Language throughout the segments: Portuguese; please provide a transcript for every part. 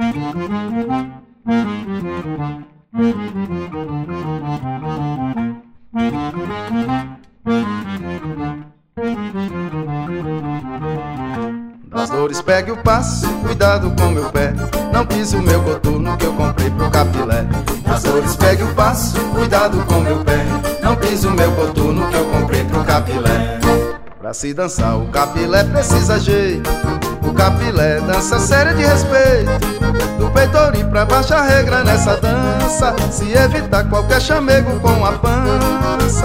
Das dores pegue o passo, cuidado com meu pé, não pise o meu coturno que eu comprei pro capilé. Das dores pegue o passo, cuidado com meu pé, não pise o meu coturno que eu comprei pro capilé. Pra se dançar o capilé precisa jeito, o capilé dança séria de respeito. Do peitorim pra baixo a regra nessa dança, se evitar qualquer chamego com a pança.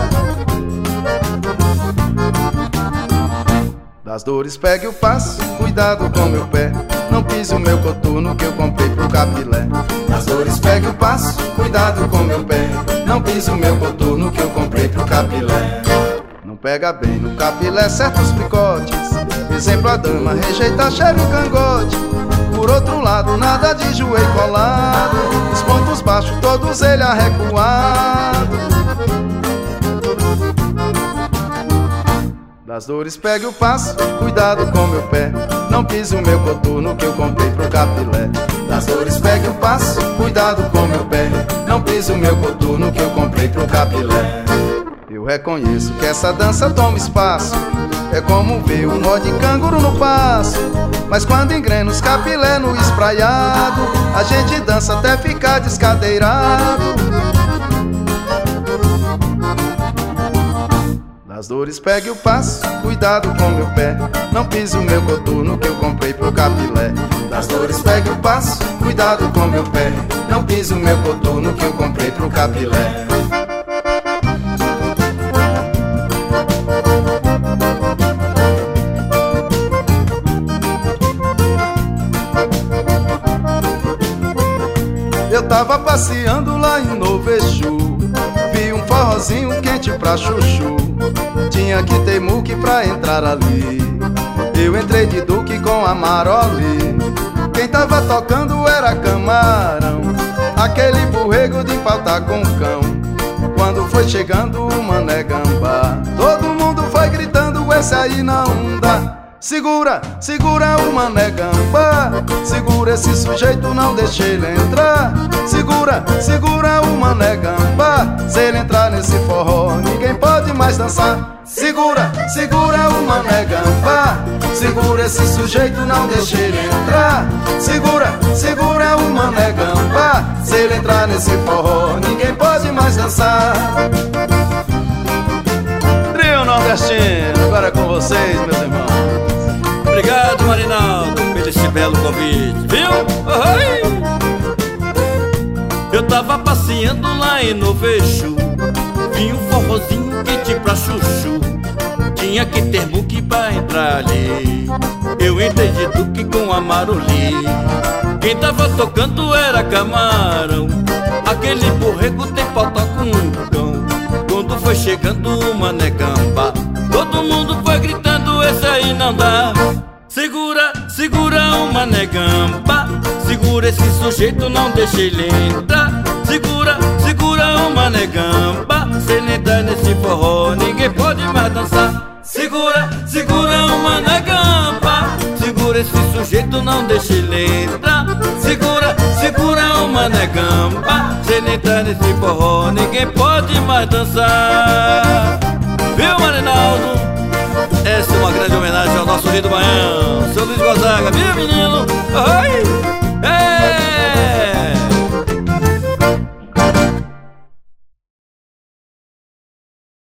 Das dores pegue o passo, cuidado com meu pé, não pise o meu coturno que eu comprei pro capilé. Das dores pegue o passo, cuidado com meu pé, não pise o meu coturno que eu comprei pro capilé. Não pega bem no capilé certos picotes, exemplo a dama rejeita cheiro e cangote. Por outro lado nada de joelho colado, os pontos baixos todos ele arrecuado. Das dores pegue o passo, cuidado com meu pé, não pise o meu coturno que eu comprei pro capilé. Das dores pegue o passo, cuidado com meu pé, não pise o meu coturno que eu comprei pro capilé. Eu reconheço que essa dança toma espaço, é como ver um nó de canguru no passo. Mas quando engrena os capilé no espraiado, a gente dança até ficar descadeirado. Das dores pegue o passo, cuidado com meu pé, não pise o meu coturno que eu comprei pro capilé. Das dores pegue o passo, cuidado com meu pé, não pise o meu coturno que eu comprei pro capilé. Eu tava passeando lá em Novo Exu, vi um forrozinho quente pra chuchu. Tinha que ter muque pra entrar ali, eu entrei de duque com a Maroli. Quem tava tocando era Camarão, aquele borrego de pauta com cão. Quando foi chegando o Mané Gambá, todo mundo foi gritando, esse aí não dá. Segura, segura o Mané Gambá, segura esse sujeito, não deixe ele entrar. Segura, segura o Mané Gambá, se ele entrar nesse forró, ninguém pode mais dançar. Segura, segura o Mané Gambá, segura esse sujeito, não deixe ele entrar. Segura, segura o Mané Gambá, se ele entrar nesse forró, ninguém pode mais dançar. Trio Nordestino, agora é com vocês, meus irmãos. Obrigado, Marinaldo, pelo esse belo convite, viu? Oi! Eu tava passeando lá em Novo Exu, vi um forrozinho quente pra chuchu. Tinha que ter muque pra entrar ali, eu entrei de duque com a Maroli. Quem tava tocando era Camarão, aquele borrego tem pauta com cão. Quando foi chegando o Mané Gambá, todo mundo foi gritando, esse aí não dá. Segura, segura o Mané Gambá, segura esse sujeito, não deixe ele entrar. Segura, segura o Mané Gambá, se ele entrar nesse forró, ninguém pode mais dançar. Segura, segura o Mané Gambá, segura esse sujeito, não deixe ele entrar. Segura, segura o Mané Gambá, se ele entrar nesse forró, ninguém pode mais dançar. Viu, Marinaldo? Essa é uma grande homenagem ao nosso rei do Baião, seu Luiz Gonzaga, viu, menino? Oi!